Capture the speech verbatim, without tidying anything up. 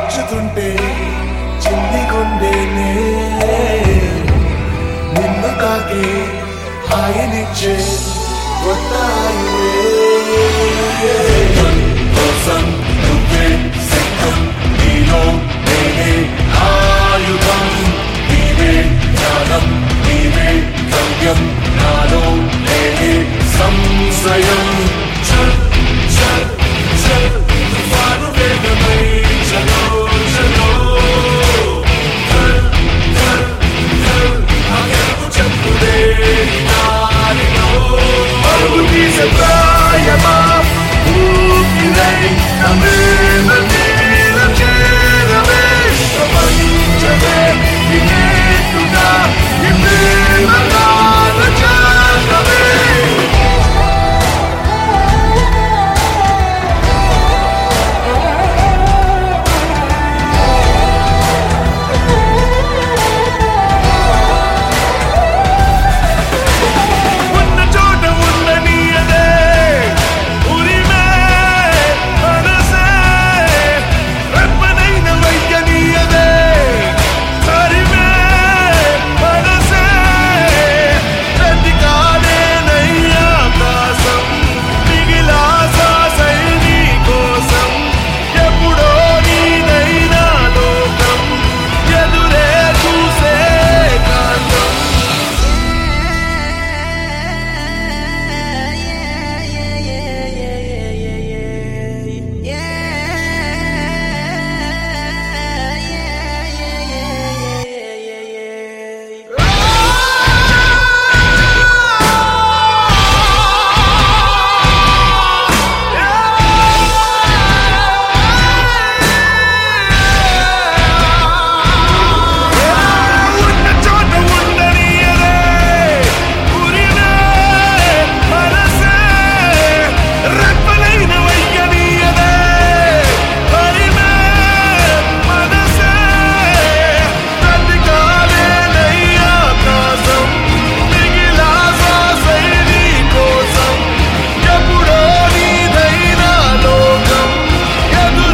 గిచ్చుతుంటే చిన్ని గుండెనే నిన్ను తాకే హాయినిచ్చే కొత్త కోసం నువ్వే సిద్ధం నీలో నేనే ఆయుధం నీవే జ్ఞానం నీవే గమ్యం నాలో నేనే సంశయం చల్ చల్ చల్ తుఫాను వేగమై చలో చలో కల్ కల్ కల్ ఆ గెలుపు చెప్పుడే నారిలో అడుగు తీసే ప్రాయమా ఊపిరై నా